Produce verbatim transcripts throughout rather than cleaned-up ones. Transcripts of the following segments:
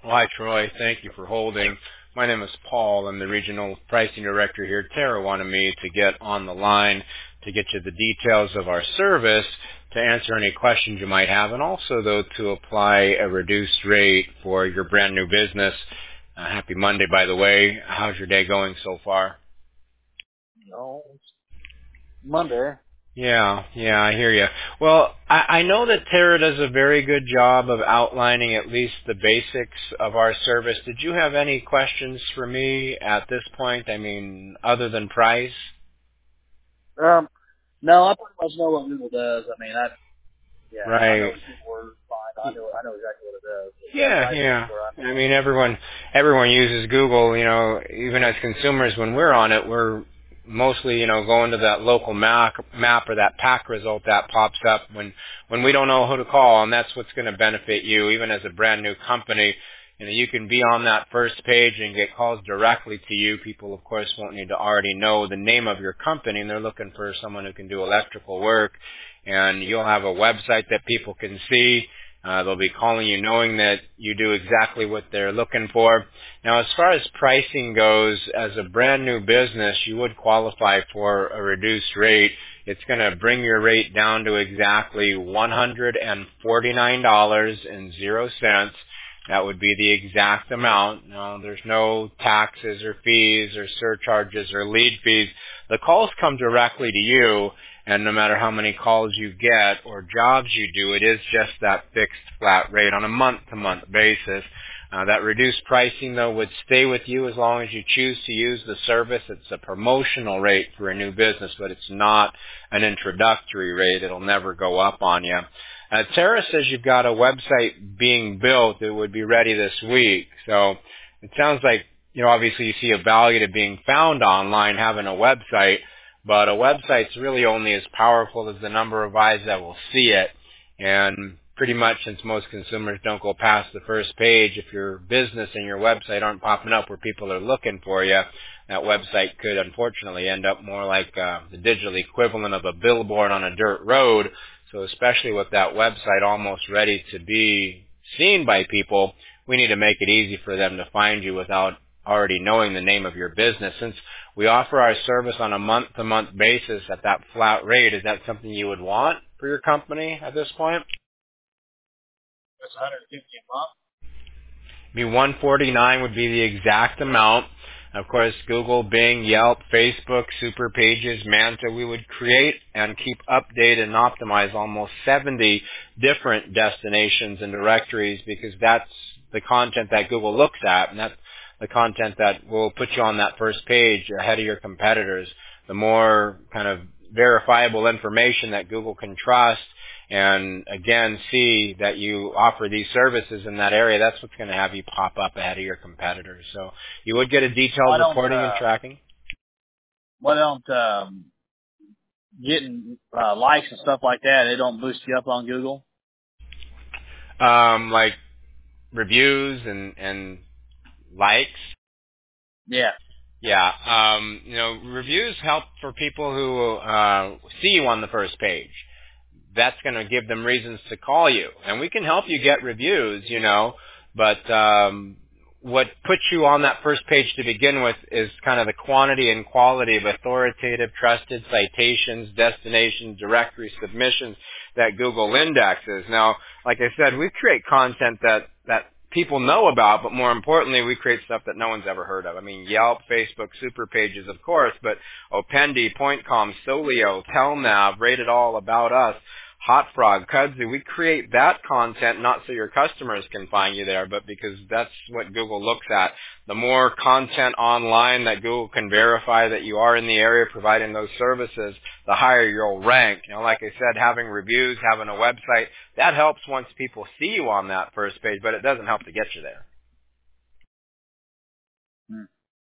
Oh, hi, Troy. Thank you for holding. My name is Paul. I'm the Regional Pricing Director here. Tara wanted me to get on the line to get you the details of our service, to answer any questions you might have, and also, though, to apply a reduced rate for your brand new business. Uh, happy Monday, by the way. How's your day going so far? No, it's Monday. Yeah, yeah, I hear you. Well, I, I know that Tara does a very good job of outlining at least the basics of our service. Did you have any questions for me at this point? I mean, other than price? Um, no, I pretty much know what Google does. I mean, I yeah, I know Right. its keywords fine. I know I know exactly what it does. But yeah, Yeah, price is yeah. where I'm. I mean, everyone everyone uses Google. You know, even as consumers, when we're on it, we're mostly, you know, going to that local map, map or that pack result that pops up when when we don't know who to call, and that's what's going to benefit you. Even as a brand new company, you know, you can be on that first page and get calls directly to you. People, of course, won't need to already know the name of your company, and they're looking for someone who can do electrical work. And you'll have a website that people can see. Uh, they'll be calling you knowing that you do exactly what they're looking for. Now, as far as pricing goes, as a brand new business, you would qualify for a reduced rate. It's going to bring your rate down to exactly one hundred forty-nine dollars and zero cents. That would be the exact amount. Now, there's no taxes or fees or surcharges or lead fees. The calls come directly to you. And no matter how many calls you get or jobs you do, it is just that fixed flat rate on a month-to-month basis. Uh, that reduced pricing, though, would stay with you as long as you choose to use the service. It's a promotional rate for a new business, but it's not an introductory rate. It'll never go up on you. Uh, Tara says you've got a website being built that would be ready this week. So it sounds like, you know, obviously you see a value to being found online, having a website. But a website's really only as powerful as the number of eyes that will see it. And pretty much, since most consumers don't go past the first page, if your business and your website aren't popping up where people are looking for you, that website could unfortunately end up more like uh, the digital equivalent of a billboard on a dirt road. So especially with that website almost ready to be seen by people, we need to make it easy for them to find you without already knowing the name of your business. Since we offer our service on a month-to-month basis at that flat rate, is that something you would want for your company at this point? That's one hundred fifty a month. Be one forty-nine would be the exact amount. Of course, Google, Bing, Yelp, Facebook, Super Pages, Manta, we would create and keep update and optimize almost seventy different destinations and directories, because that's the content that Google looks at, and that's the content that will put you on that first page ahead of your competitors. The more kind of verifiable information that Google can trust and, again, see that you offer these services in that area, that's what's going to have you pop up ahead of your competitors. So you would get a detailed Why don't reporting and uh, tracking. why don't um, getting uh, likes and stuff like that? They don't boost you up on Google. Um, like reviews and, and likes. Yeah. Yeah, um, you know, reviews help for people who uh, see you on the first page. That's going to give them reasons to call you. And we can help you get reviews, you know, but um, what puts you on that first page to begin with is kind of the quantity and quality of authoritative, trusted citations, destinations, directory submissions that Google indexes. Now, like I said, we create content that, that people know about, but more importantly, we create stuff that no one's ever heard of. I mean, Yelp, Facebook, Super Pages, of course, but Opendi, PointCom, Solio, Telnav, Rate It All, About Us, HotFrog, Kudzu. We create that content not so your customers can find you there, but because that's what Google looks at. The more content online that Google can verify that you are in the area providing those services, the higher you'll rank. You know, like I said, having reviews, having a website, that helps once people see you on that first page, but it doesn't help to get you there. Hmm.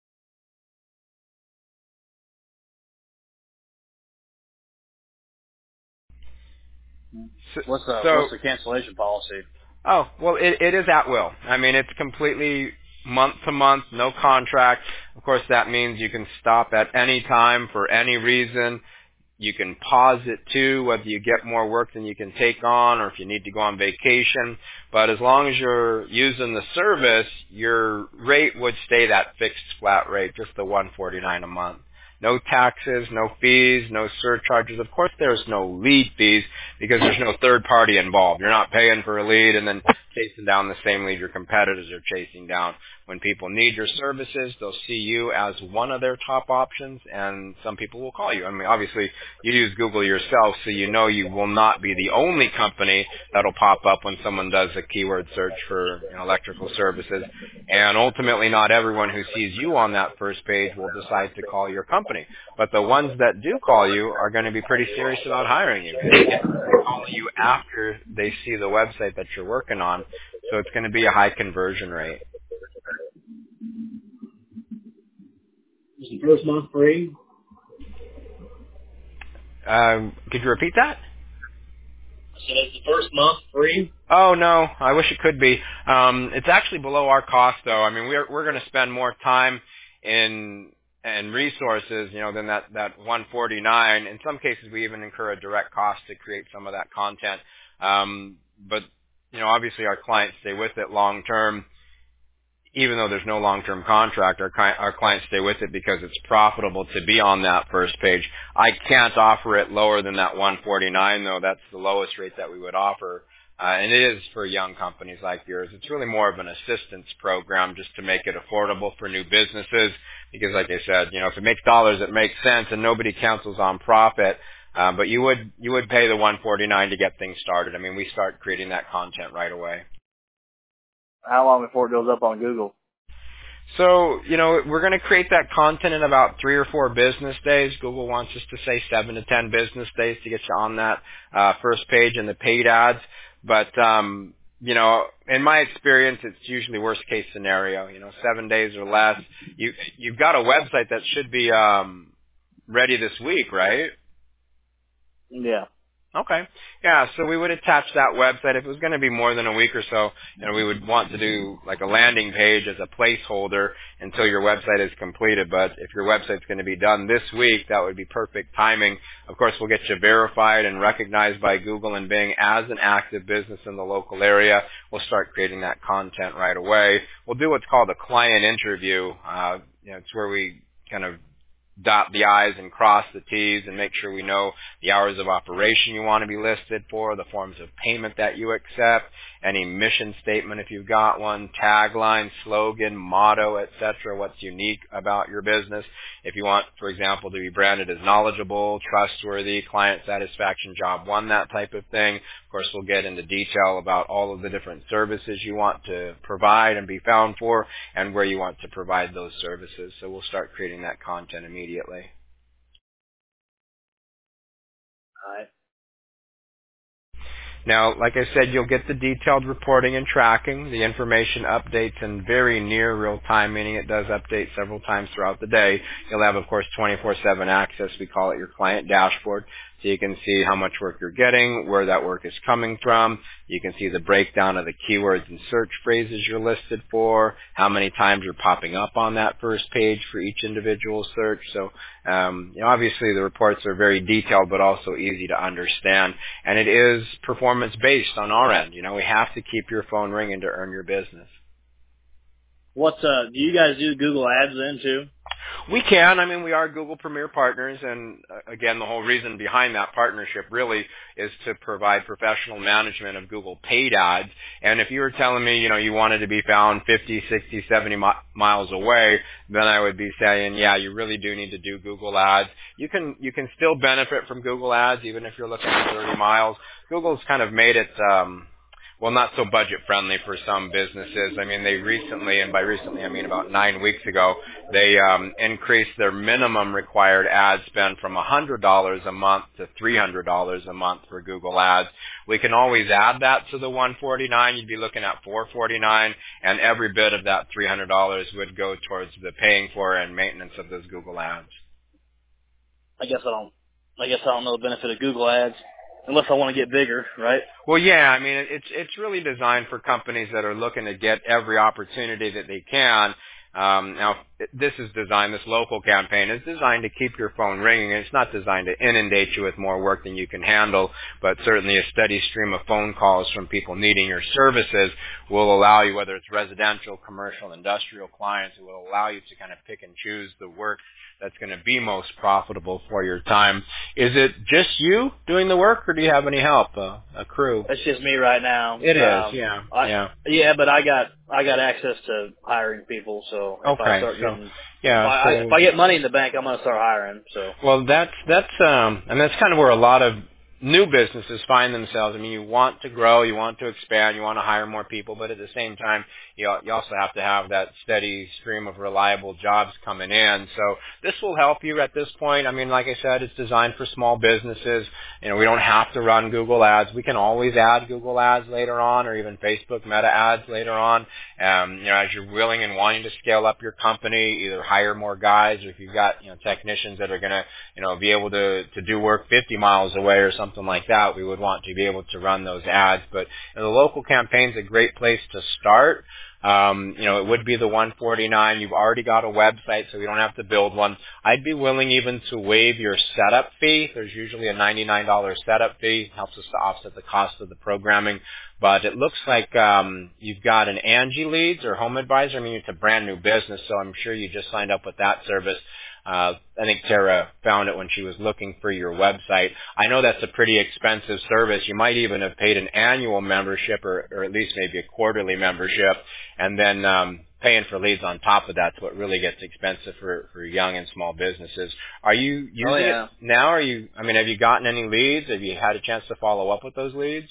So, What's the so what's the cancellation policy? oh, well, it, it is at will. I mean, it's completely month to month, no contract. Of course, that means you can stop at any time for any reason. You can pause it too, whether you get more work than you can take on or if you need to go on vacation. But as long as you're using the service, your rate would stay that fixed flat rate, just the one forty-nine a month. No taxes, no fees, no surcharges. Of course, there's no lead fees because there's no third party involved. You're not paying for a lead and then chasing down the same lead your competitors are chasing down. When people need your services, they'll see you as one of their top options, and some people will call you. I mean, obviously, you use Google yourself, so you know you will not be the only company that'll pop up when someone does a keyword search for, you know, electrical services. And ultimately, not everyone who sees you on that first page will decide to call your company. But the ones that do call you are going to be pretty serious about hiring you. They get to call you after they see the website that you're working on, so it's going to be a high conversion rate. Is the first month free? Um, could you repeat that? So is the first month free? Oh no, I wish it could be. Um, it's actually below our cost, though. I mean, we're we're going to spend more time in and resources, you know, than that that one forty-nine. In some cases, we even incur a direct cost to create some of that content. Um, but you know, obviously, our clients stay with it long term. Even though there's no long-term contract, our, our clients stay with it because it's profitable to be on that first page. I can't offer it lower than that one forty-nine, though. That's the lowest rate that we would offer. Uh, and it is for young companies like yours. It's really more of an assistance program just to make it affordable for new businesses because, like I said, you know, if it makes dollars, it makes sense, and nobody cancels on profit. Uh, but you would you would pay the one forty-nine to get things started. I mean, we start creating that content right away. How long before it goes up on Google? So, you know, we're going to create that content in about three or four business days. Google wants us to say seven to ten business days to get you on that uh, first page in the paid ads. But, um, you know, in my experience, it's usually worst case scenario, you know, seven days or less. You, you've got a website that should be um, ready this week, right? Yeah. Okay. Yeah, so we would attach that website. If it was going to be more than a week or so, you know, we would want to do like a landing page as a placeholder until your website is completed. But if your website's going to be done this week, that would be perfect timing. Of course, we'll get you verified and recognized by Google and Bing as an active business in the local area. We'll start creating that content right away. We'll do what's called a client interview. Uh, you know, it's where we kind of dot the I's and cross the T's and make sure we know the hours of operation you want to be listed for, the forms of payment that you accept, any mission statement if you've got one, tagline, slogan, motto, et cetera, what's unique about your business. If you want, for example, to be branded as knowledgeable, trustworthy, client satisfaction, job one, that type of thing. Of course, we'll get into detail about all of the different services you want to provide and be found for and where you want to provide those services. So we'll start creating that content immediately. All right. Now, like I said, you'll get the detailed reporting and tracking. The information updates in very near real time, meaning it does update several times throughout the day. You'll have, of course, twenty-four seven access. We call it your client dashboard. So you can see how much work you're getting, where that work is coming from. You can see the breakdown of the keywords and search phrases you're listed for, how many times you're popping up on that first page for each individual search. So, um, you know, obviously the reports are very detailed, but also easy to understand. And it is performance-based on our end. You know, we have to keep your phone ringing to earn your business. What, uh, do you guys do Google Ads then too? We can. I mean, we are Google Premier Partners, and uh, again, the whole reason behind that partnership really is to provide professional management of Google paid ads. And if you were telling me, you know, you wanted to be found fifty, sixty, seventy mi- miles away, then I would be saying, yeah, you really do need to do Google Ads. You can you can still benefit from Google Ads even if you're looking at thirty miles. Google's kind of made it um well, not so budget friendly for some businesses. I mean, they recently, and by recently I mean about nine weeks ago, they um, increased their minimum required ad spend from one hundred dollars a month to three hundred dollars a month for Google Ads. We can always add that to the one forty-nine. You'd be looking at four forty-nine, and every bit of that three hundred dollars would go towards the paying for and maintenance of those Google Ads. I guess I don't. I guess I don't know the benefit of Google Ads. Unless I want to get bigger, right? Well, yeah, I mean, it's it's really designed for companies that are looking to get every opportunity that they can. Um, now, this is designed, this local campaign is designed to keep your phone ringing. It's not designed to inundate you with more work than you can handle, but certainly a steady stream of phone calls from people needing your services will allow you, whether it's residential, commercial, industrial clients, it will allow you to kind of pick and choose the work that's going to be most profitable for your time. Is it just you doing the work, or do you have any help, uh, a crew? It's just me right now. It um, is, yeah, I, yeah. Yeah, but I got I got access to hiring people, so if Okay, I start so, getting, yeah, if I, so, if I get money in the bank, I'm going to start hiring. So. Well, that's, that's, um, and that's kind of where a lot of new businesses find themselves. I mean, you want to grow, you want to expand, you want to hire more people, but at the same time, you, you also have to have that steady stream of reliable jobs coming in. So this will help you at this point. I mean, like I said, it's designed for small businesses. You know, we don't have to run Google ads. We can always add Google ads later on, or even Facebook Meta ads later on. Um, you know, as you're willing and wanting to scale up your company, either hire more guys, or if you've got, you know, technicians that are going to, you know, be able to, to do work fifty miles away or something like that, we would want to be able to run those ads. But you know, the local campaign's a great place to start. Um, you know, it would be the one forty-nine. You've already got a website, so you don't have to build one. I'd be willing even to waive your setup fee. There's usually a ninety-nine dollars setup fee. It helps us to offset the cost of the programming. But it looks like um, you've got an Angie Leads or Home Advisor. I mean, it's a brand new business, so I'm sure you just signed up with that service. Uh, I think Tara found it when she was looking for your website. I know that's a pretty expensive service. You might even have paid an annual membership, or, or at least maybe a quarterly membership, and then um, paying for leads on top of that's what really gets expensive for, for young and small businesses. Are you using oh, yeah. it now? Are you? I mean, have you gotten any leads? Have you had a chance to follow up with those leads?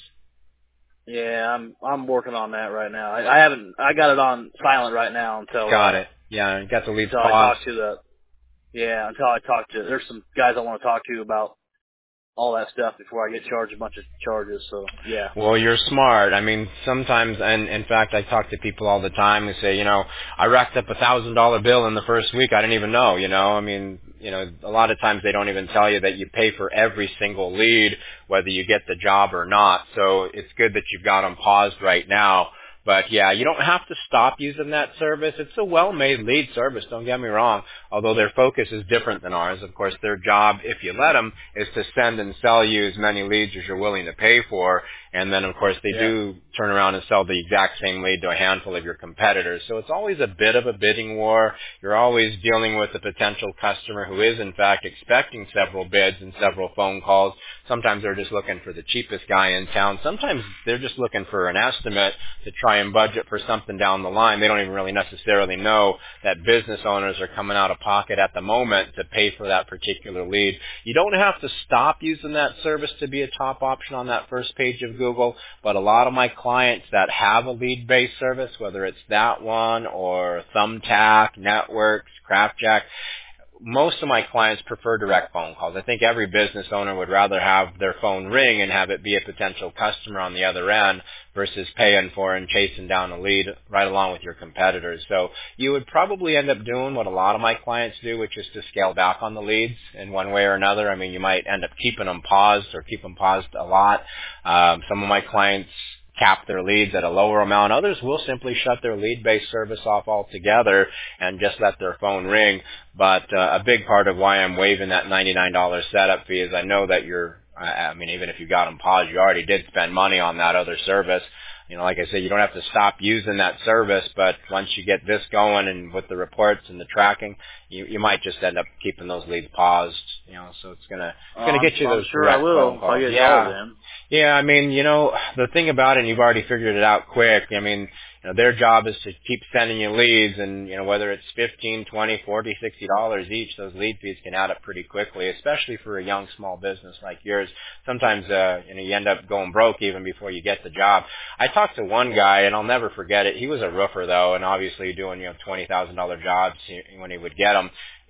Yeah, I'm I'm working on that right now. I, I haven't. I got it on silent right now until. Got uh, it. Yeah, you got the leads Until I paused. talk to the. Yeah, until I talk to. There's some guys I want to talk to about all that stuff before I get charged a bunch of charges. So yeah. Well, you're smart. I mean, sometimes, and in fact, I talk to people all the time who say, you know, I racked up a thousand dollar bill in the first week. I didn't even know. You know, I mean, you know, a lot of times they don't even tell you that you pay for every single lead, whether you get the job or not. So it's good that you've got them paused right now. But yeah, you don't have to stop using that service. It's a well-made lead service, don't get me wrong, although their focus is different than ours. Of course, their job, if you let them, is to send and sell you as many leads as you're willing to pay for. And then, of course, they yeah. do turn around and sell the exact same lead to a handful of your competitors. So it's always a bit of a bidding war. You're always dealing with a potential customer who is, in fact, expecting several bids and several phone calls. Sometimes they're just looking for the cheapest guy in town. Sometimes they're just looking for an estimate to try and budget for something down the line. They don't even really necessarily know that business owners are coming out of pocket at the moment to pay for that particular lead. You don't have to stop using that service to be a top option on that first page of Google, but a lot of my clients that have a lead-based service, whether it's that one or Thumbtack, Networks, CraftJack, most of my clients prefer direct phone calls. I think every business owner would rather have their phone ring and have it be a potential customer on the other end versus paying for and chasing down a lead right along with your competitors. So you would probably end up doing what a lot of my clients do, which is to scale back on the leads in one way or another. I mean, you might end up keeping them paused or keep them paused a lot. Um, some of my clients cap their leads at a lower amount. Others will simply shut their lead-based service off altogether and just let their phone ring. But uh, a big part of why I'm waiving that ninety-nine dollars setup fee is I know that you're, I mean, even if you got them paused, you already did spend money on that other service. You know, like I said, you don't have to stop using that service, but once you get this going and with the reports and the tracking, you, you might just end up keeping those leads paused. You know, so it's gonna it's gonna Uh, get you I'm those sure I direct will. phone calls. I'll get Yeah. all of them. Yeah, I mean, you know, the thing about it, and you've already figured it out quick, I mean, you know, their job is to keep sending you leads, and, you know, whether it's fifteen, twenty, forty, sixty dollars each, those lead fees can add up pretty quickly, especially for a young small business like yours. Sometimes, uh, you know, you end up going broke even before you get the job. I talked to one guy, and I'll never forget it. He was a roofer, though, and obviously doing, you know, twenty thousand dollars jobs when he would get them.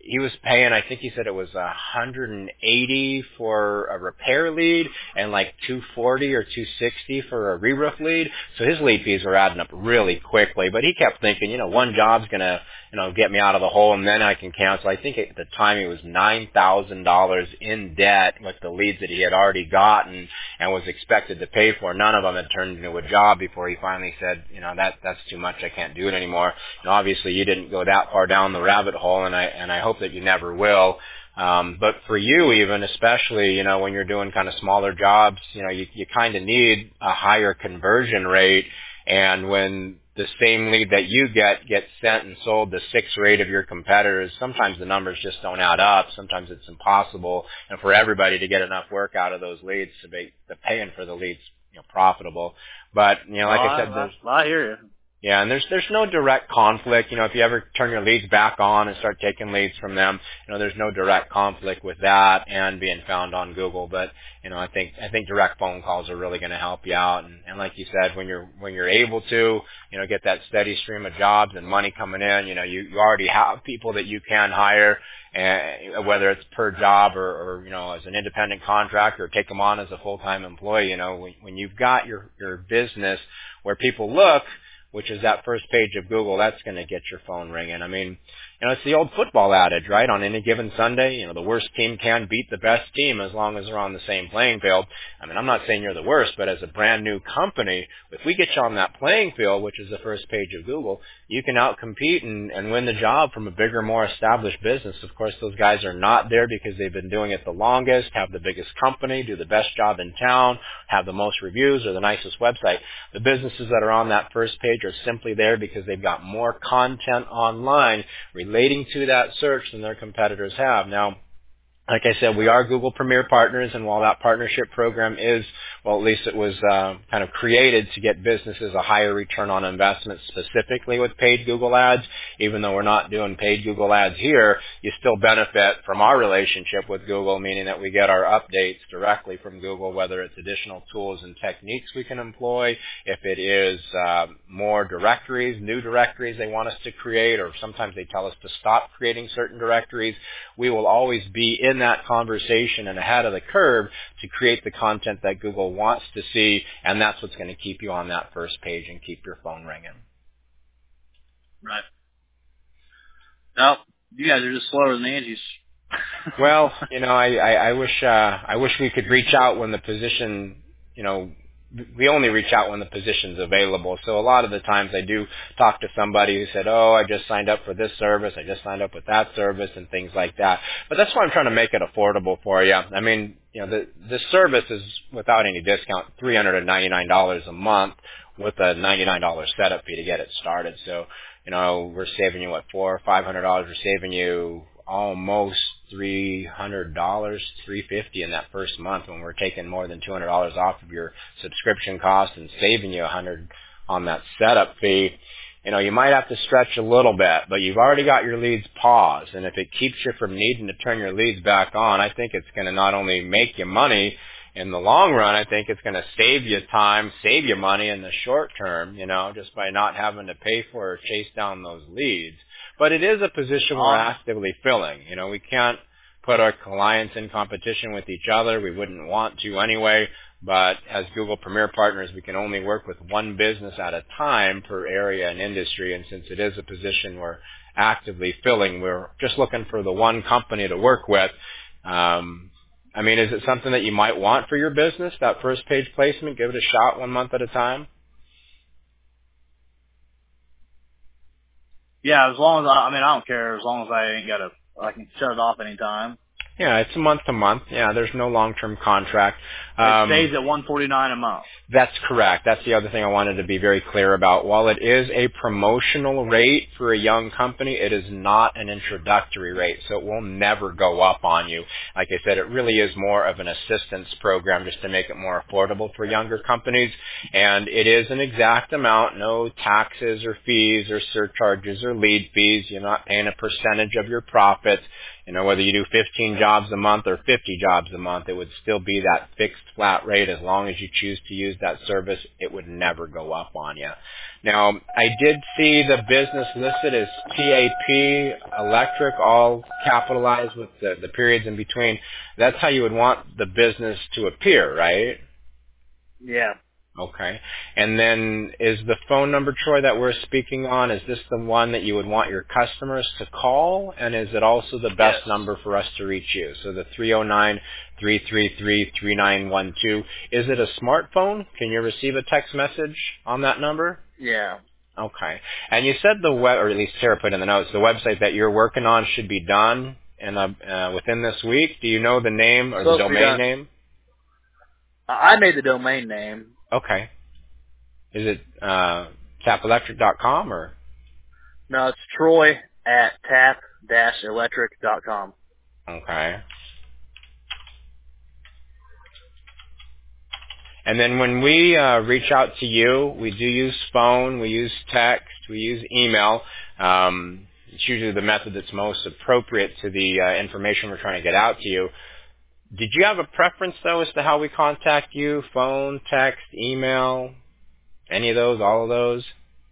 he was paying, I think he said it was one hundred eighty for a repair lead and like two forty or two sixty for a re-roof lead. So his lead fees were adding up really quickly. But he kept thinking, you know, one job's going to, you know, get me out of the hole and then I can cancel. I think at the time he was nine thousand dollars in debt with the leads that he had already gotten and was expected to pay for. None of them had turned into a job before he finally said, you know, that that's too much. I can't do it anymore. And obviously you didn't go that far down the rabbit hole, and I and I hope that you never will. Um, but for you, even especially, you know, when you're doing kind of smaller jobs, you know, you you kind of need a higher conversion rate. And when the same lead that you get gets sent and sold to six or eight of your competitors, sometimes the numbers just don't add up. Sometimes it's impossible, and for everybody to get enough work out of those leads to make the paying for the leads, you know, profitable. But you know, like oh, I said, I, there's I hear you. Yeah, and there's there's no direct conflict. You know, if you ever turn your leads back on and start taking leads from them, you know, there's no direct conflict with that and being found on Google. But you know, I think I think direct phone calls are really going to help you out. And, and like you said, when you're when you're able to, you know, get that steady stream of jobs and money coming in, you know, you, you already have people that you can hire, and whether it's per job or, or you know, as an independent contractor, or take them on as a full-time employee. You know, when, when you've got your your business where people look, which is that first page of Google, that's going to get your phone ringing. I mean, you know, it's the old football adage, right? On any given Sunday, you know, the worst team can beat the best team as long as they're on the same playing field. I mean, I'm not saying you're the worst, but as a brand new company, if we get you on that playing field, which is the first page of Google, you can outcompete and, and win the job from a bigger, more established business. Of course, those guys are not there because they've been doing it the longest, have the biggest company, do the best job in town, have the most reviews or the nicest website. The businesses that are on that first page are simply there because they've got more content online relating to that search than their competitors have. Now, like I said, we are Google Premier Partners, and while that partnership program is, well, at least it was uh, kind of created to get businesses a higher return on investment specifically with paid Google ads, even though we're not doing paid Google ads here, you still benefit from our relationship with Google, meaning that we get our updates directly from Google, whether it's additional tools and techniques we can employ, if it is uh, more directories, new directories they want us to create, or sometimes they tell us to stop creating certain directories. We will always be in that conversation and ahead of the curve to create the content that Google wants to see, and that's what's going to keep you on that first page and keep your phone ringing. Right. No, you guys are just slower than Angie's. Well, you know, I, I, I wish uh, I wish we could reach out when the position, you know, we only reach out when the position's available. So a lot of the times I do talk to somebody who said, oh, I just signed up for this service, I just signed up with that service, and things like that. But that's why I'm trying to make it affordable for you. I mean, you know, the the service is, without any discount, three hundred ninety-nine dollars a month with a ninety-nine dollars setup fee to get it started. So, you know, we're saving you, what, four or five hundred dollars. We're saving you almost three hundred dollars, three hundred fifty dollars in that first month when we're taking more than two hundred dollars off of your subscription cost and saving you one hundred dollars on that setup fee. You know, you might have to stretch a little bit, but you've already got your leads paused, and if it keeps you from needing to turn your leads back on, I think it's going to not only make you money in the long run, I think it's going to save you time, save you money in the short term, you know, just by not having to pay for or chase down those leads. But it is a position we're actively filling. You know, we can't put our clients in competition with each other. We wouldn't want to anyway. But as Google Premier Partners, we can only work with one business at a time per area and industry. And since it is a position we're actively filling, we're just looking for the one company to work with. Um, I mean, is it something that you might want for your business, that first page placement? Give it a shot one month at a time? Yeah, as long as I, I mean, I don't care as long as I ain't got to, I can shut it off anytime. Yeah, it's a month to month. Yeah, there's no long-term contract. Um, it stays at one hundred forty-nine dollars a month. That's correct. That's the other thing I wanted to be very clear about. While it is a promotional rate for a young company, it is not an introductory rate, so it will never go up on you. Like I said, it really is more of an assistance program just to make it more affordable for younger companies, and it is an exact amount, no taxes or fees or surcharges or lead fees. You're not paying a percentage of your profits. You know, whether you do fifteen jobs a month or fifty jobs a month, it would still be that fixed flat rate. As long as you choose to use that service, it would never go up on you. Now, I did see the business listed as T A P Electric, all capitalized with the, the periods in between. That's how you would want the business to appear, right? Yeah. Okay. And then is the phone number, Troy, that we're speaking on, is this the one that you would want your customers to call? And is it also the best Yes. number for us to reach you? So the three oh nine, three three three, three nine one two. Is it a smartphone? Can you receive a text message on that number? Yeah. Okay. And you said the web, or at least Sarah put in the notes, the website that you're working on should be done in a, uh, within this week. Do you know the name or the Supposed to be domain done. name? I made the domain name. Okay. Is it uh, tap electric dot com or? No, it's Troy at tap dash electric dot com. Okay. And then when we uh, reach out to you, we do use phone, we use text, we use email. Um, it's usually the method that's most appropriate to the uh, information we're trying to get out to you. Did you have a preference, though, as to how we contact you? Phone, text, email, any of those, all of those?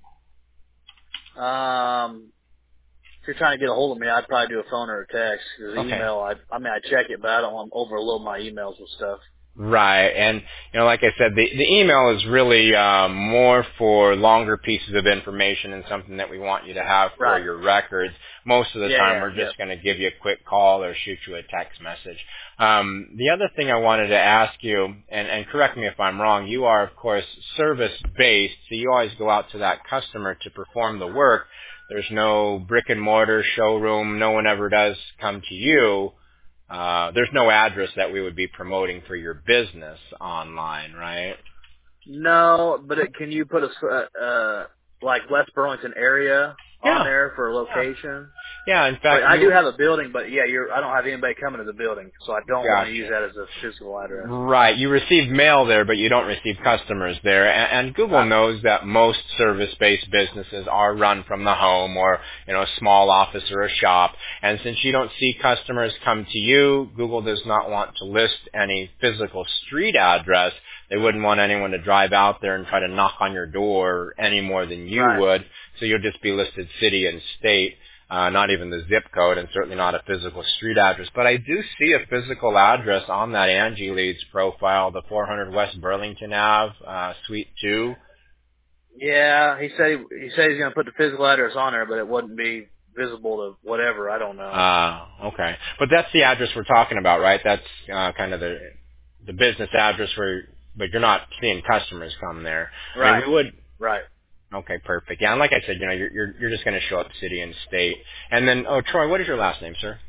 Um, if you're trying to get a hold of me, I'd probably do a phone or a text. Because Okay. email, I, I mean, I check it, but I don't want to overload my emails with stuff. Right, and you know, like I said, the the email is really um, more for longer pieces of information and something that we want you to have for Right. your records. Most of the Yeah, time, yeah, we're just yeah. going to give you a quick call or shoot you a text message. Um, the other thing I wanted to ask you, and, and correct me if I'm wrong, you are of course service based, so you always go out to that customer to perform the work. There's no brick and mortar showroom. No one ever does come to you. Uh, there's no address that we would be promoting for your business online, right? No, but it, can you put a, s- uh, uh, like West Burlington area on Yeah. there for a Yeah. location? Yeah, in Like, fact, I you, do have a building, but yeah, you're, I don't have anybody coming to the building, so I don't want to use gotcha. that as a physical address. Right. You receive mail there, but you don't receive customers there. And, and Google Right. knows that most service-based businesses are run from the home or, you know, a small office or a shop. And since you don't see customers come to you, Google does not want to list any physical street address. They wouldn't want anyone to drive out there and try to knock on your door any more than you Right. would. So you'll just be listed city and state. Uh, not even the zip code, and certainly not a physical street address. But I do see a physical address on that Angie Leads profile, the four hundred West Burlington Ave, uh, Suite two. Yeah, he said he, he said he's going to put the physical address on there, but it wouldn't be visible to whatever. I don't know. Uh, okay. But that's the address we're talking about, right? That's uh, kind of the the business address where, but you're not seeing customers come there. I Right. mean, we would. Right. Okay, perfect. Yeah, and like I said, you know, you're you're, you're just going to show up city and state. And then, oh, Troy, what is your last name, sir?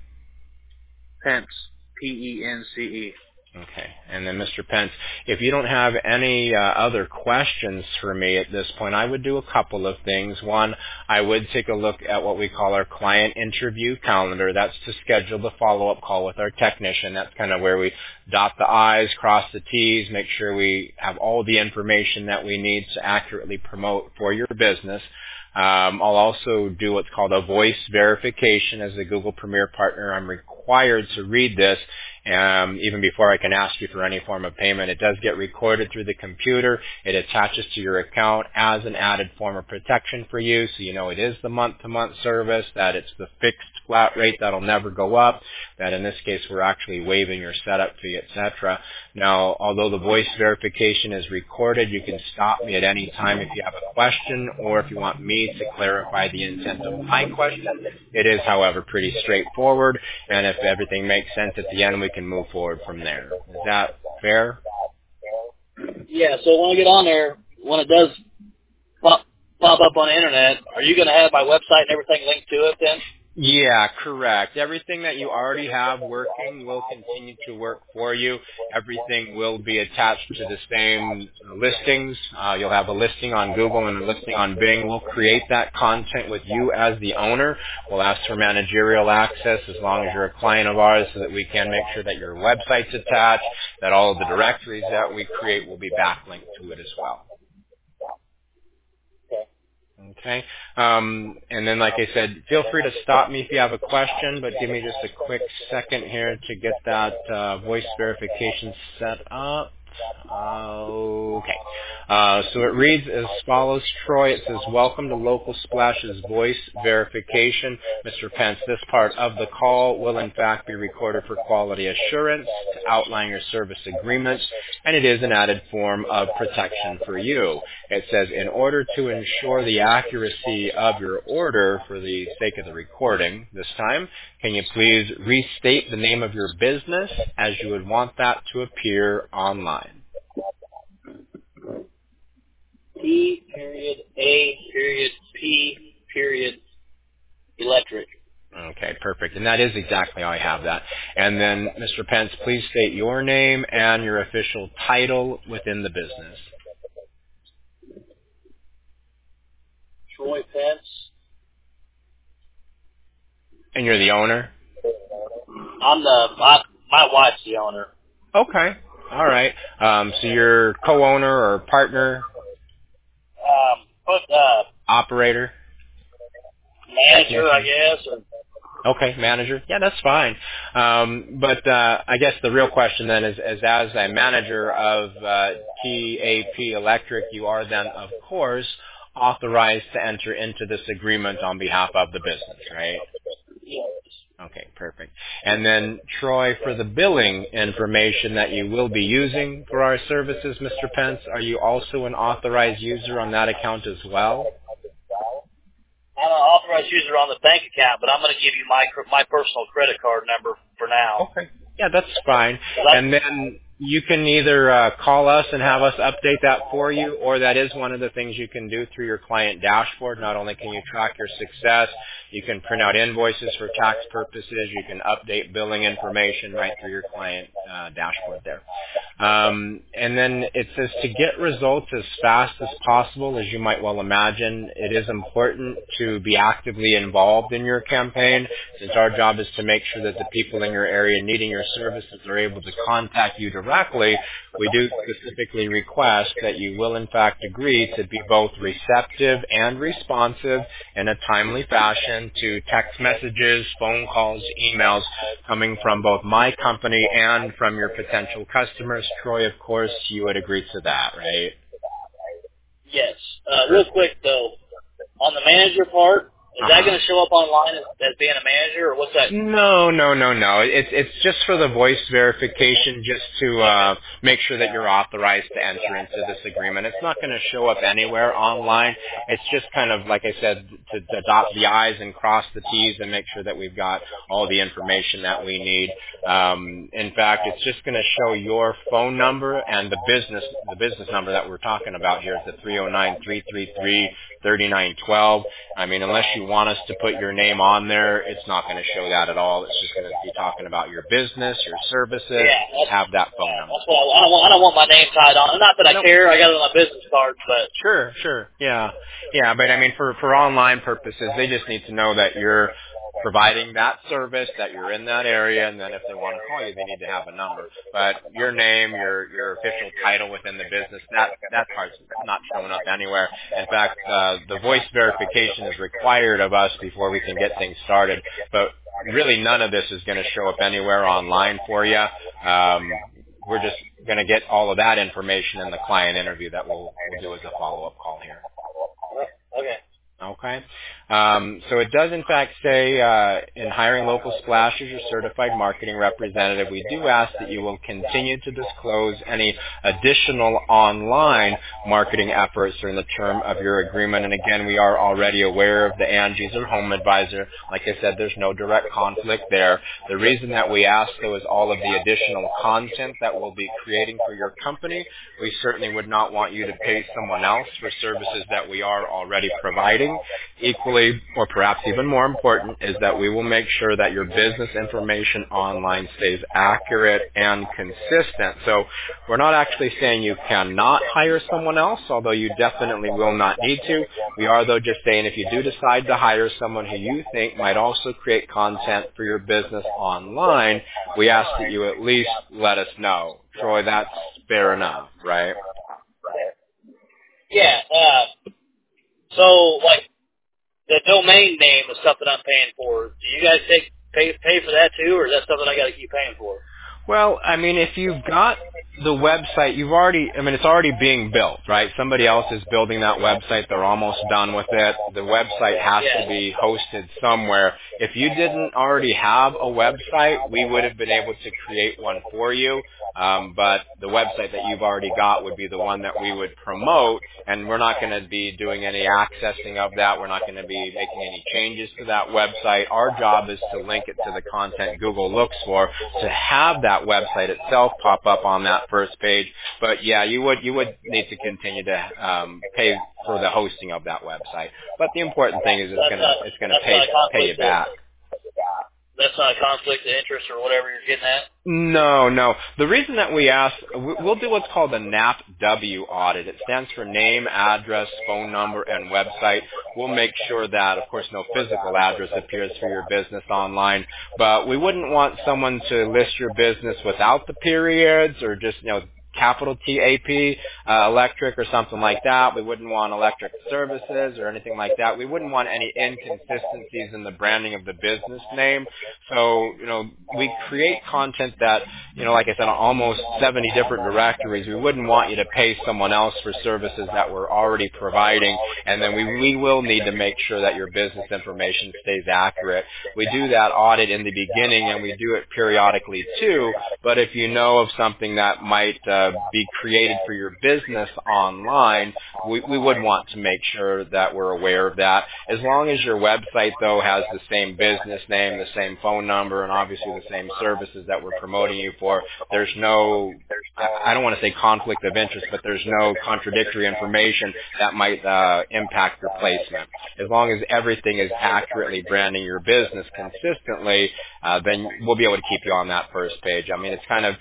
Pence. P E N C E. Okay. And then, Mister Pence, if you don't have any uh, other questions for me at this point, I would do a couple of things. One, I would take a look at what we call our client interview calendar. That's to schedule the follow-up call with our technician. That's kind of where we dot the I's, cross the T's, make sure we have all the information that we need to accurately promote for your business. Um, I'll also do what's called a voice verification. As a Google Premier partner, I'm required to read this um, even before I can ask you for any form of payment. It does get recorded through the computer. It attaches to your account as an added form of protection for you, so you know it is the month-to-month service, that it's the fixed flat rate that'll never go up, that in this case we're actually waiving your setup fee, et cetera. Now, although the voice verification is recorded, you can stop me at any time if you have a question or if you want me to clarify the intent of my question. It is, however, pretty straightforward, and if everything makes sense at the end, we can move forward from there. Is that fair? Yeah, so when I get on there, when it does pop, pop up on the internet, are you going to have my website and everything linked to it then? Yeah, correct. Everything that you already have working will continue to work for you. Everything will be attached to the same listings. Uh, you'll have a listing on Google and a listing on Bing. We'll create that content with you as the owner. We'll ask for managerial access as long as you're a client of ours so that we can make sure that your website's attached, that all of the directories that we create will be backlinked to it as well. Okay. Okay. Um, and then, like I said, feel free to stop me if you have a question, but give me just a quick second here to get that uh, voice verification set up. Uh, okay. Uh, so it reads as follows, Troy. It says, welcome to Local Splash's voice verification. Mister Pence, this part of the call will in fact be recorded for quality assurance to outline your service agreements, and it is an added form of protection for you. It says, in order to ensure the accuracy of your order for the sake of the recording this time, can you please restate the name of your business as you would want that to appear online? T period A period P period electric. Okay, perfect. And that is exactly how I have that. And then, Mister Pence, please state your name and your official title within the business. Troy Pence. And you're the owner? I'm the, my, my wife's the owner. Okay. All right. Um, so you're co-owner or partner? Um, but, uh, Operator? manager, I guess, or Okay, manager. Yeah, that's fine. Um, but uh, I guess the real question then is, is as a manager of uh, T A P Electric, you are then, of course, authorized to enter into this agreement on behalf of the business, right? yes. Okay, perfect. And then, Troy, for the billing information that you will be using for our services, Mister Pence, are you also an authorized user on that account as well? I'm an authorized user on the bank account, but I'm going to give you my my personal credit card number for now. Okay. Yeah, that's fine. And then you can either uh, call us and have us update that for you, or that is one of the things you can do through your client dashboard. Not only can you track your success, you can print out invoices for tax purposes. You can update billing information right through your client uh, dashboard there. Um, and then it says to get results as fast as possible, as you might well imagine, it is important to be actively involved in your campaign, since our job is to make sure that the people in your area needing your services are able to contact you directly. We do specifically request that you will in fact agree to be both receptive and responsive in a timely fashion to text messages, phone calls, emails coming from both my company and from your potential customers. Troy, of course, you would agree to that, right? Yes. Uh, real quick, though, on the manager part, is Uh-huh. that going to show up online as, as being a manager, or what's that? No, no, no, no. It's it's just for the voice verification, just to uh, make sure that you're authorized to enter into this agreement. It's not going to show up anywhere online. It's just kind of, like I said, to, to dot the I's and cross the T's and make sure that we've got all the information that we need. Um, in fact, it's just going to show your phone number and the business the business number that we're talking about here is the three oh nine, three three three, three nine one two. I mean, unless you want us to put your name on there, it's not going to show that at all. It's just going to be talking about your business, your services, Yeah, have that phone yeah, number. that's what I, I don't want. I don't want my name tied on. Not that I Nope. care. I got it on my business card, but Sure, sure. Yeah. Yeah, but I mean, for, for online purposes, they just need to know that you're providing that service, that you're in that area, and then if they want to call you, they need to have a number. But your name, your your official title within the business, that that part's not showing up anywhere. In fact, uh, the voice verification is required of us before we can get things started. But really, none of this is going to show up anywhere online for you. Um, we're just going to get all of that information in the client interview that we'll, we'll do as a follow-up call here. okay. Okay. Um, so it does in fact say uh, in hiring Local Splash as your certified marketing representative, we do ask that you will continue to disclose any additional online marketing efforts during the term of your agreement. And again, we are already aware of the Angie's or Home Advisor. Like I said, there's no direct conflict there. The reason that we ask, though, is all of the additional content that we'll be creating for your company. We certainly would not want you to pay someone else for services that we are already providing. Equally, or perhaps even more important, is that we will make sure that your business information online stays accurate and consistent. So we're not actually saying you cannot hire someone else, although you definitely will not need to. We are, though, just saying if you do decide to hire someone who you think might also create content for your business online, we ask that you at least let us know. Troy, that's fair enough, right? Yeah. Uh, so So, like, the domain name is something I'm paying for. Do you guys take pay pay for that too, or is that something I got to keep paying for? Well, I mean, if you've got the website, you've already, I mean, it's already being built, right? Somebody else is building that website. They're almost done with it. The website has Yeah. to be hosted somewhere. If you didn't already have a website, we would have been able to create one for you. Um, but the website that you've already got would be the one that we would promote, and we're not going to be doing any accessing of that. We're not going to be making any changes to that website. Our job is to link it to the content Google looks for, to have that website itself pop up on that first page. But yeah, you would you would need to continue to um, pay for the hosting of that website. But the important thing is it's going to it's going to pay pay you back. That's not a conflict of interest or whatever you're getting at? No, no. The reason that we ask, we'll do what's called a N A P W audit. It stands for name, address, phone number, and website. We'll make sure that, of course, no physical address appears for your business online, but we wouldn't want someone to list your business without the periods or just, you know, capital T A P, uh, electric or something like that. We wouldn't want electric services or anything like that. We wouldn't want any inconsistencies in the branding of the business name. So, you know, we create content that, you know, like I said, on almost seventy different directories. We wouldn't want you to pay someone else for services that we're already providing. And then we, we will need to make sure that your business information stays accurate. We do that audit in the beginning, and we do it periodically too. But if you know of something that might uh, be created for your business online, we, we would want to make sure that we're aware of that. As long as your website, though, has the same business name, the same phone number, and obviously the same services that we're promoting you for, there's no, I don't want to say conflict of interest, but there's no contradictory information that might uh, impact your placement. As long as everything is accurately branding your business consistently, uh, then we'll be able to keep you on that first page. I mean, it's kind of,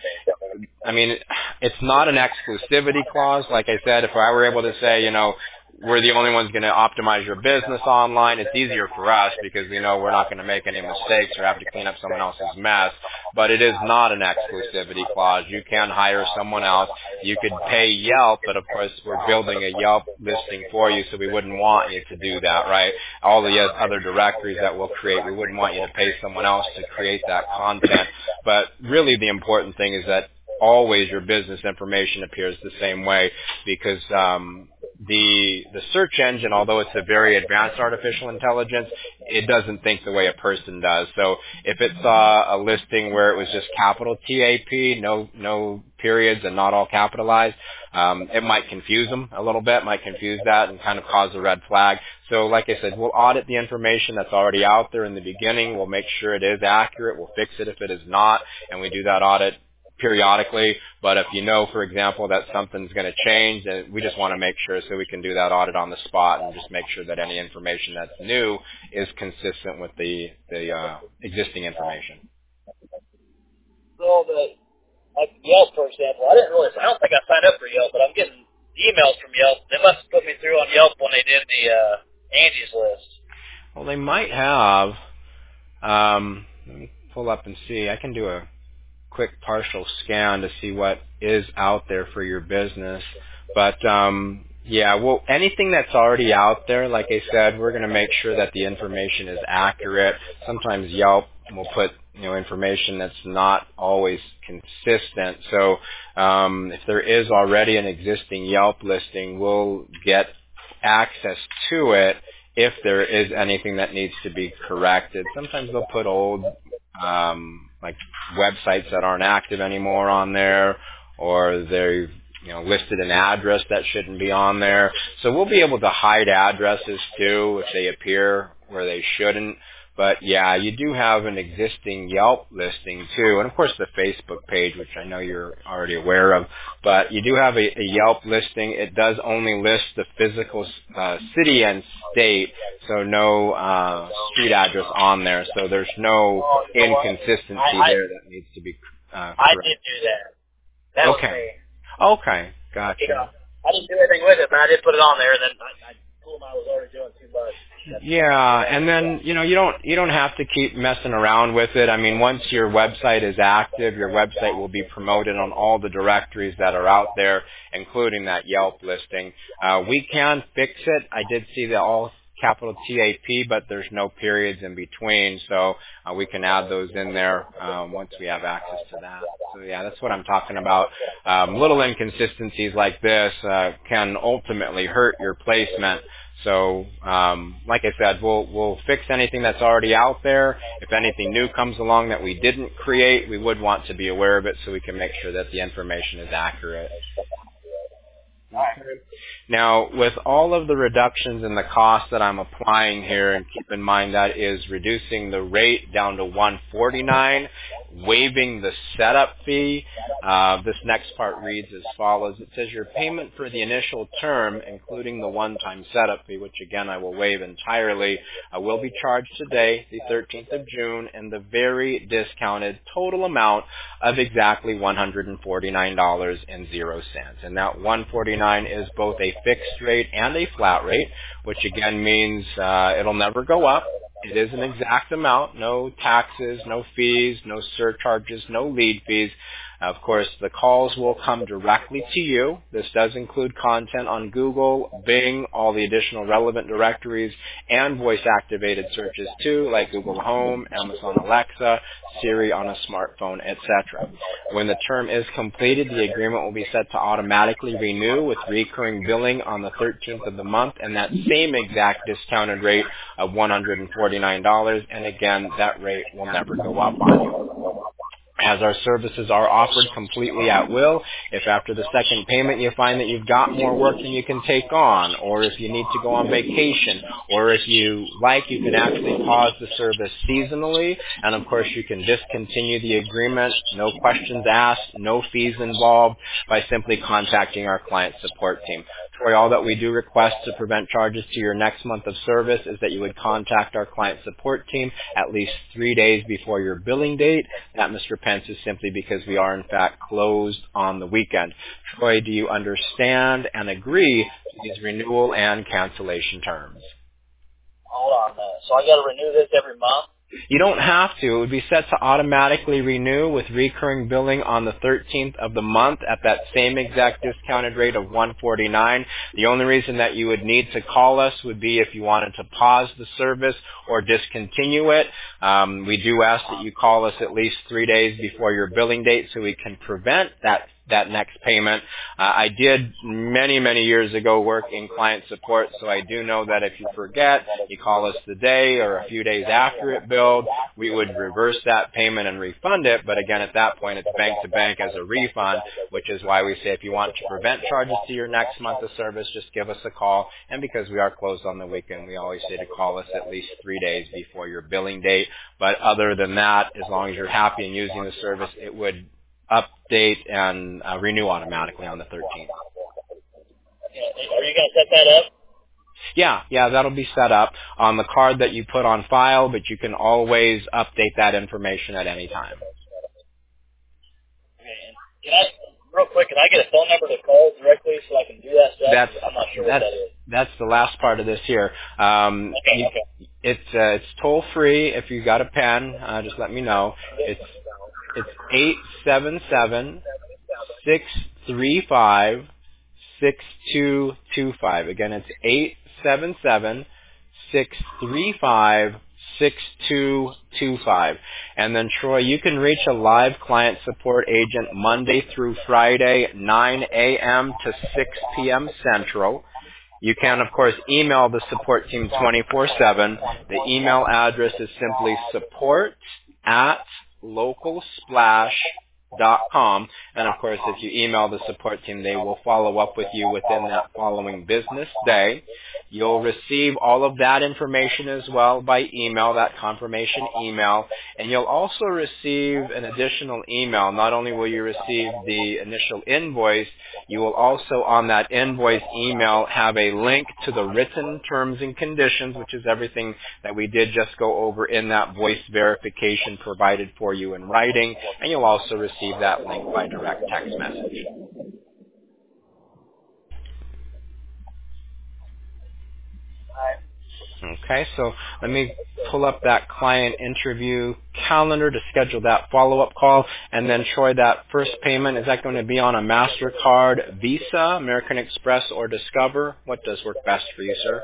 I mean, it's not an exclusivity clause. Like I said, if I were able to say, you know, we're the only ones going to optimize your business online, it's easier for us because we know we're not going to make any mistakes or have to clean up someone else's mess. But it is not an exclusivity clause. You can hire someone else. You could pay Yelp, but of course we're building a Yelp listing for you, so we wouldn't want you to do that, right? All the other directories that we'll create, we wouldn't want you to pay someone else to create that content. But really the important thing is that always your business information appears the same way, because um, the the search engine, although it's a very advanced artificial intelligence, it doesn't think the way a person does. So if it saw a listing where it was just capital T A P, no no periods and not all capitalized, um, it might confuse them a little bit, might confuse that and kind of cause a red flag. So like I said, we'll audit the information that's already out there in the beginning. We'll make sure it is accurate. We'll fix it if it is not, and we do that audit periodically. But if you know, for example, that something's going to change, then we just want to make sure so we can do that audit on the spot and just make sure that any information that's new is consistent with the the uh, existing information. So the like Yelp, for example, I didn't really, I don't think I signed up for Yelp, but I'm getting emails from Yelp. They must have put me through on Yelp when they did the uh, Angie's List. Well, they might have. Um, let me pull up and see. I can do a quick partial scan to see what is out there for your business. But um, yeah, well, anything that's already out there, like I said, we're going to make sure that the information is accurate. Sometimes Yelp will put, you know, information that's not always consistent. So um, if there is already an existing Yelp listing, we'll get access to it if there is anything that needs to be corrected. Sometimes they'll put old um, like websites that aren't active anymore on there, or they've, you know, listed an address that shouldn't be on there. So we'll be able to hide addresses too if they appear where they shouldn't. But yeah, you do have an existing Yelp listing too, and of course the Facebook page, which I know you're already aware of. But you do have a, a Yelp listing. It does only list the physical uh, city and state, so no uh, street address on there. So there's no Oh, you know inconsistency I, I, there that needs to be uh, I corrected. did do that. That Okay. was me. Okay. Gotcha. You know, I didn't do anything with it, but I did put it on there, and then I, I told them I was already doing too much. Yeah, and then you know you don't you don't have to keep messing around with it. I mean, once your website is active, your website will be promoted on all the directories that are out there, including that Yelp listing. Uh, we can fix it. I did see the all capital T A P, but there's no periods in between, so uh, we can add those in there um, once we have access to that. So yeah, that's what I'm talking about. Um, little inconsistencies like this uh, can ultimately hurt your placement. So, um, like I said, we'll we'll fix anything that's already out there. If anything new comes along that we didn't create, we would want to be aware of it so we can make sure that the information is accurate. Okay. Now, with all of the reductions in the cost that I'm applying here, and keep in mind that is reducing the rate down to one forty-nine, waiving the setup fee. Uh, this next part reads as follows. It says your payment for the initial term, including the one-time setup fee, which again I will waive entirely, uh, will be charged today, the thirteenth of June, in the very discounted total amount of exactly one hundred forty-nine dollars and zero cents. And that one hundred forty-nine dollars is both a fixed rate and a flat rate, which again means uh, it'll never go up. It is an exact amount, no taxes, no fees, no surcharges, no lead fees. Of course, the calls will come directly to you. This does include content on Google, Bing, all the additional relevant directories, and voice-activated searches too, like Google Home, Amazon Alexa, Siri on a smartphone, et cetera. When the term is completed, the agreement will be set to automatically renew with recurring billing on the thirteenth of the month, and that same exact discounted rate of one hundred forty-nine dollars, and again, that rate will never go up on you. As our services are offered completely at will, if after the second payment you find that you've got more work than you can take on, or if you need to go on vacation, or if you like, you can actually pause the service seasonally, and of course you can discontinue the agreement, no questions asked, no fees involved, by simply contacting our client support team. Troy, all that we do request to prevent charges to your next month of service is that you would contact our client support team at least three days before your billing date. That, Mister Pence, is simply because we are in fact closed on the weekend. Troy, do you understand and agree to these renewal and cancellation terms? Hold on. Uh, so I got to renew this every month? You don't have to. It would be set to automatically renew with recurring billing on the thirteenth of the month at that same exact discounted rate of one hundred forty-nine dollars. The only reason that you would need to call us would be if you wanted to pause the service or discontinue it. Um, we do ask that you call us at least three days before your billing date so we can prevent that that next payment. Uh, I did many, many years ago work in client support, so I do know that if you forget, you call us the day or a few days after it billed, we would reverse that payment and refund it, but again, at that point, it's bank to bank as a refund, which is why we say if you want to prevent charges to your next month of service, just give us a call, and because we are closed on the weekend, we always say to call us at least three days before your billing date, but other than that, as long as you're happy in using the service, it would update and uh, renew automatically on the thirteenth. Are you going to set that up? Yeah, yeah, that'll be set up on the card that you put on file, but you can always update that information at any time. Okay, and can I, real quick, can I get a phone number to call directly so I can do that stuff? That's, I'm not sure that's, what that is. That's the last part of this here. Um, okay, you, okay. It's uh, it's toll free. If you got a pen, uh, just let me know. It's it's eight seven seven six three five six two two five. Again, it's eight seven seven six three five six two two five. And then Troy, you can reach a live client support agent Monday through Friday, nine a.m. to six p.m. Central. You can, of course, email the support team twenty-four seven. The email address is simply support at localsplash dot com. And, of course, if you email the support team, they will follow up with you within that following business day. You'll receive all of that information as well by email, that confirmation email. And you'll also receive an additional email. Not only will you receive the initial invoice, you will also on that invoice email have a link to the written terms and conditions, which is everything that we did just go over in that voice verification provided for you in writing. And you'll also receive that link by direct text message. Okay, so let me pull up that client interview calendar to schedule that follow-up call. And then, Troy, that first payment, is that going to be on a MasterCard, Visa, American Express, or Discover? What does work best for you, sir?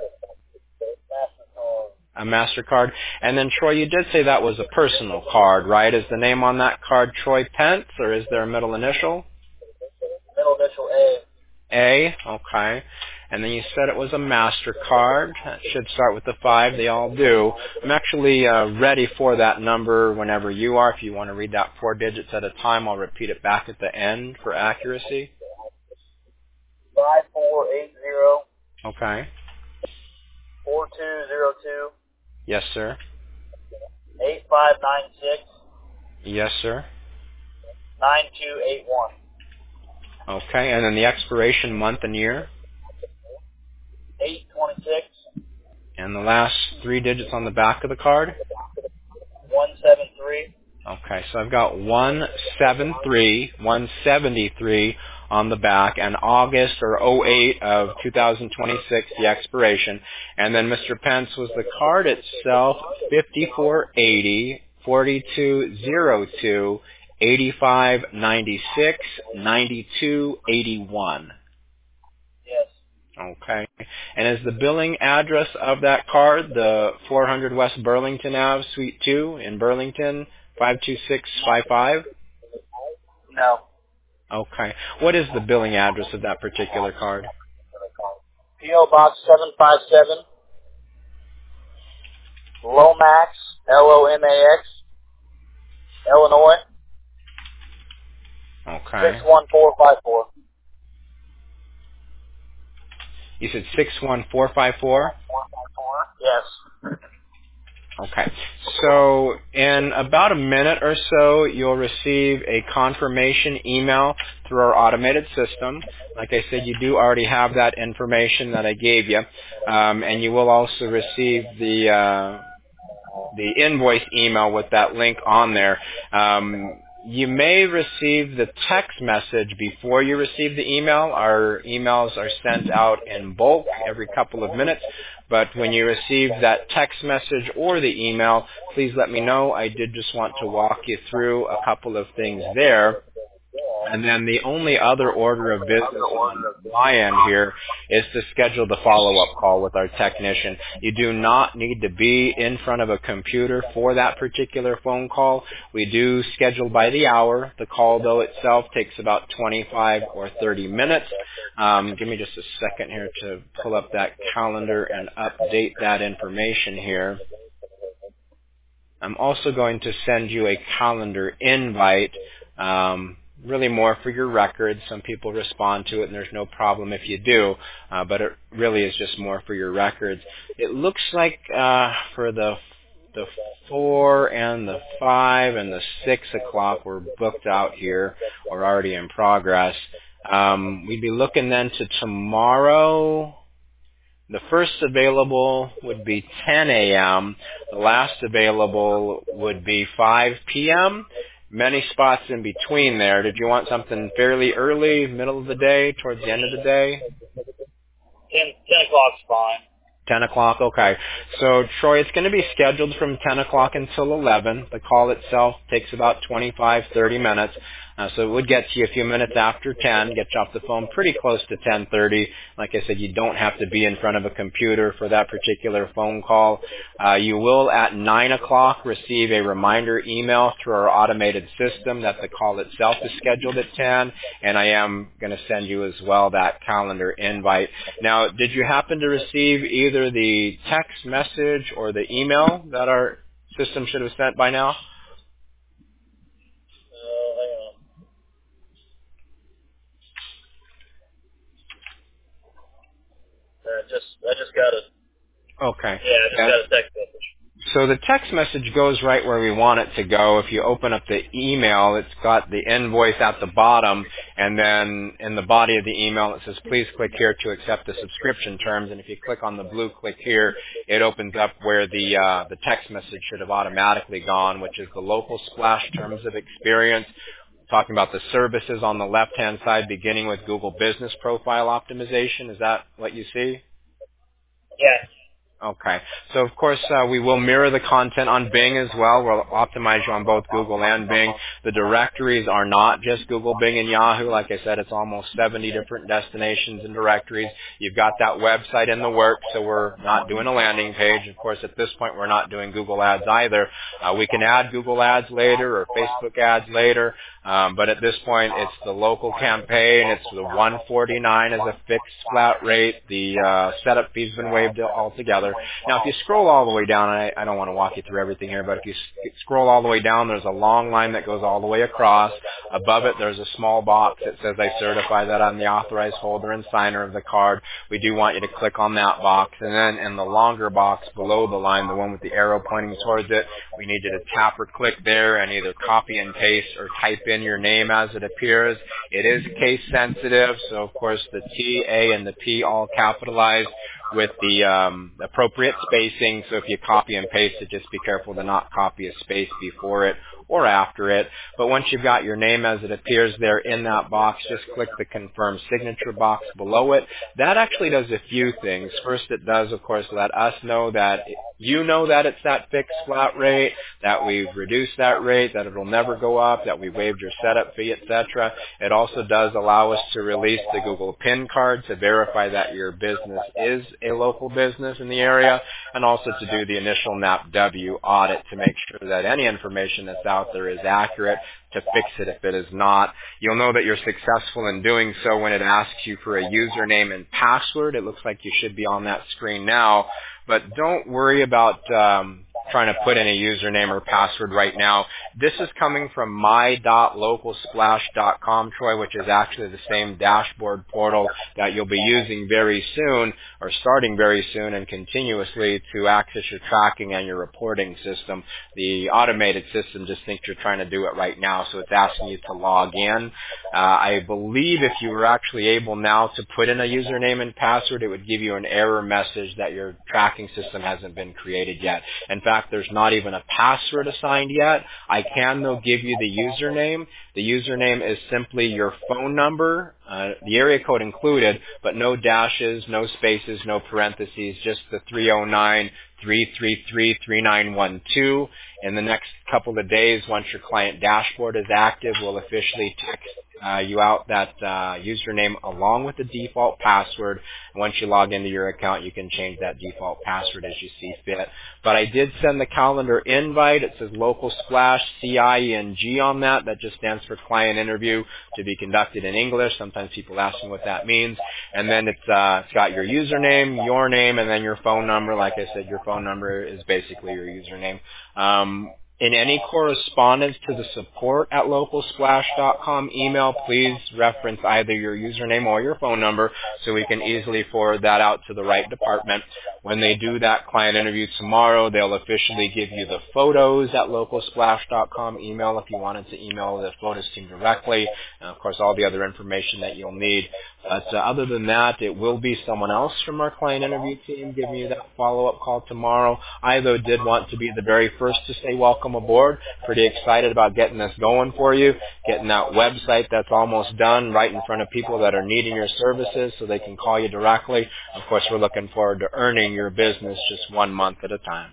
A MasterCard. And then, Troy, you did say that was a personal card, right? Is the name on that card Troy Pence, or is there a middle initial? Middle initial A. A, okay. And then you said it was a MasterCard. It should start with the five. They all do. I'm actually uh, ready for that number whenever you are. If you want to read that four digits at a time, I'll repeat it back at the end for accuracy. Five four eight zero. Okay. Four two zero two. Yes, sir. Eight five nine six. Yes, sir. Nine two eight one. Okay, and then the expiration month and year. Eight twenty six. And the last three digits on the back of the card. One seven three. Okay, so I've got one seven three, one seventy-three on the back, and August or oh eight of two thousand twenty-six, the expiration. And then, Mister Pence, was the card itself fifty-four eighty, forty-two oh two, eighty-five ninety-six, ninety-two eighty-one? Yes. Okay. And is the billing address of that card the four hundred West Burlington Avenue, Suite two in Burlington, five two six five five? No. Okay. What is the billing address of that particular card? P O Box seven five seven. Lomax, L O M A X, Illinois. Okay. six one four five four. You said six one four five four? Yes. Okay. So in about a minute or so, you'll receive a confirmation email through our automated system. Like I said, you do already have that information that I gave you. Um, and you will also receive the uh, the invoice email with that link on there. Um, you may receive the text message before you receive the email. Our emails are sent out in bulk every couple of minutes. But when you receive that text message or the email, please let me know. I did just want to walk you through a couple of things there. And then the only other order of business on my end here is to schedule the follow-up call with our technician. You do not need to be in front of a computer for that particular phone call. We do schedule by the hour. The call, though, itself takes about twenty-five or thirty minutes. Um, give me just a second here to pull up that calendar and update that information here. I'm also going to send you a calendar invite. Um, really more for your records. Some people respond to it, and there's no problem if you do, uh, but it really is just more for your records. It looks like uh, for the the four and the five and the six o'clock we're booked out here or already in progress. Um, we'd be looking then to tomorrow. The first available would be ten a.m. The last available would be five p.m. Many spots in between there. Did you want something fairly early, middle of the day, towards the end of the day? Ten, ten o'clock's fine. ten o'clock, okay. So, Troy, it's going to be scheduled from ten o'clock until eleven. The call itself takes about twenty-five, thirty minutes. Uh, so it would get to you a few minutes after ten, get you off the phone pretty close to ten thirty. Like I said, you don't have to be in front of a computer for that particular phone call. Uh, you will, at nine o'clock, receive a reminder email through our automated system that the call itself is scheduled at ten, and I am going to send you as well that calendar invite. Now, did you happen to receive either the text message or the email that our system should have sent by now? Uh, hang on. I just, I just got it. Okay. Yeah, I just Yeah. got a text message. So the text message goes right where we want it to go. If you open up the email, it's got the invoice at the bottom, and then in the body of the email it says, please click here to accept the subscription terms. And if you click on the blue click here, it opens up where the uh, the text message should have automatically gone, which is the local splash terms of experience, talking about the services on the left-hand side, beginning with Google Business Profile Optimization. Is that what you see? Yeah. Okay. So, of course, uh, we will mirror the content on Bing as well. We'll optimize you on both Google and Bing. The directories are not just Google, Bing, and Yahoo. Like I said, it's almost seventy different destinations and directories. You've got that website in the works, so we're not doing a landing page. Of course, at this point, we're not doing Google ads either. Uh, we can add Google ads later or Facebook ads later. Um, but at this point, it's the local campaign. It's the one forty-nine as a fixed flat rate. The uh, setup fee's been waived altogether. Now, if you scroll all the way down, and I, I don't want to walk you through everything here, but if you s- scroll all the way down, there's a long line that goes all the way across. Above it, there's a small box that says, I certify that I'm the authorized holder and signer of the card. We do want you to click on that box. And then in the longer box below the line, the one with the arrow pointing towards it, we need you to tap or click there and either copy and paste or type in your name as it appears. It is case sensitive, so of course the T, A, and the P all capitalized with the um, appropriate spacing. So if you copy and paste it, just be careful to not copy a space before it or after it. But once you've got your name as it appears there in that box, just click the confirm signature box below it. That actually does a few things. First, it does, of course, let us know that you know that it's that fixed flat rate, that we've reduced that rate, that it'll never go up, that we waived your setup fee, et cetera. It also does allow us to release the Google PIN card to verify that your business is a local business in the area, and also to do the initial N A P W audit to make sure that any information that's out there is accurate, to fix it if it is not. You'll know that you're successful in doing so when it asks you for a username and password. It looks like you should be on that screen now. But don't worry about um, trying to put in a username or password right now. This is coming from my dot local splash dot com, Troy, which is actually the same dashboard portal that you'll be using very soon, or starting very soon and continuously, to access your tracking and your reporting system. The automated system just thinks you're trying to do it right now, so it's asking you to log in. Uh, I believe if you were actually able now to put in a username and password, it would give you an error message that your tracking system hasn't been created yet. In fact, there's not even a password assigned yet. I can, though, give you the username. The username is simply your phone number, uh, the area code included, but no dashes, no spaces, no parentheses, just the three oh nine, three three three, three nine one two. In the next couple of days, once your client dashboard is active, we'll officially text uh, you out that uh, username along with the default password. Once you log into your account, you can change that default password as you see fit. But I did send the calendar invite. It says Local Splash, C I E N G on that. That just stands for client interview to be conducted in English. Sometimes people ask me what that means. And then it's, uh, it's got your username, your name, and then your phone number. Like I said, your phone number is basically your username. Um, in any correspondence to the support at local splash dot com email, please reference either your username or your phone number so we can easily forward that out to the right department. When they do that client interview tomorrow, they'll officially give you the photos at local splash dot com email if you wanted to email the photos team directly, and of course all the other information that you'll need. But uh, other than that, it will be someone else from our client interview team giving you that follow-up call tomorrow. I, though, did want to be the very first to say welcome aboard. Pretty excited about getting this going for you, getting that website that's almost done right in front of people that are needing your services so they can call you directly. Of course, we're looking forward to earning your business just one month at a time.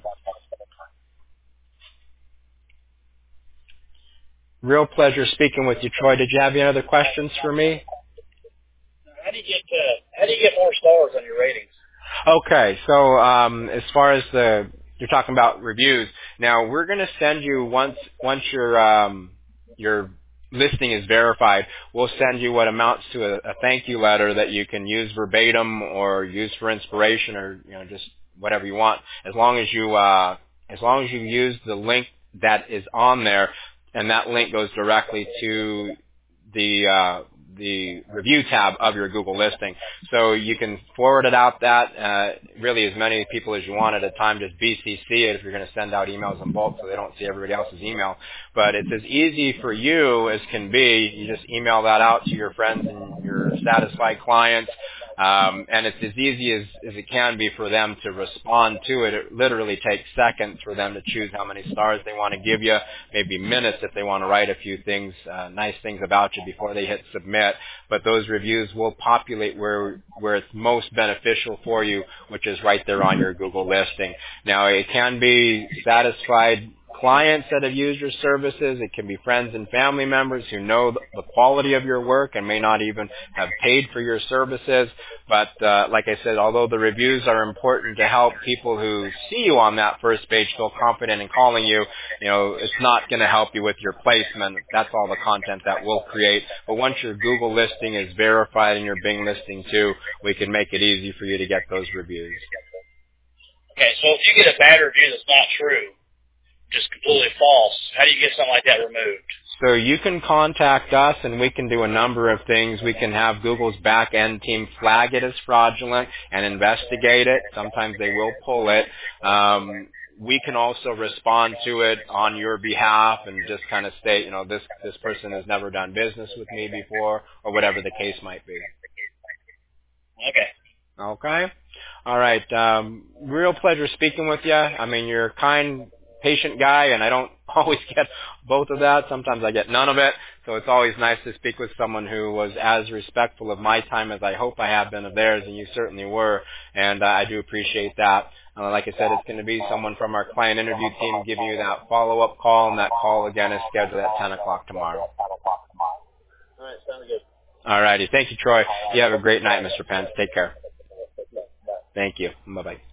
Real pleasure speaking with you, Troy. Did you have any other questions for me? How do you get uh, how do you get more stars on your ratings? Okay, so um, as far as the you're talking about reviews, now we're going to send you once once your um, your listing is verified, we'll send you what amounts to a, a thank you letter that you can use verbatim or use for inspiration or you know just whatever you want, as long as you uh, as long as you use the link that is on there, and that link goes directly to the uh, the review tab of your Google listing. So you can forward it out that, uh, really as many people as you want at a time. Just B C C it if you're going to send out emails in bulk so they don't see everybody else's email. But it's as easy for you as can be. You just email that out to your friends and your satisfied clients. Um, and it's as easy as, as it can be for them to respond to it. It literally takes seconds for them to choose how many stars they want to give you, maybe minutes if they want to write a few things, uh, nice things about you before they hit submit. But those reviews will populate where where it's most beneficial for you, which is right there on your Google listing. Now, it can be satisfied clients that have used your services. It can be friends and family members who know the quality of your work and may not even have paid for your services. But uh, like I said, although the reviews are important to help people who see you on that first page feel confident in calling you, you know, it's not going to help you with your placement. That's all the content that we'll create. But once your Google listing is verified and your Bing listing too, we can make it easy for you to get those reviews. Okay, so if you get a bad review that's not true, just completely false, how do you get something like that removed? So you can contact us, and we can do a number of things. We can have Google's back-end team flag it as fraudulent and investigate it. Sometimes they will pull it. Um, we can also respond to it on your behalf and just kind of state, you know, this this person has never done business with me before, or whatever the case might be. Okay. Okay. All right. Um, real pleasure speaking with you. I mean, you're a kind, patient guy, and I don't always get both of that. Sometimes I get none of it. So it's always nice to speak with someone who was as respectful of my time as I hope I have been of theirs, and you certainly were. And uh, I do appreciate that. Uh, like I said, it's going to be someone from our client interview team giving you that follow-up call, and that call again is scheduled at ten o'clock tomorrow. All right, sounds good. All righty. Thank you, Troy. You have a great night, Mister Pence. Take care. Thank you. Bye-bye.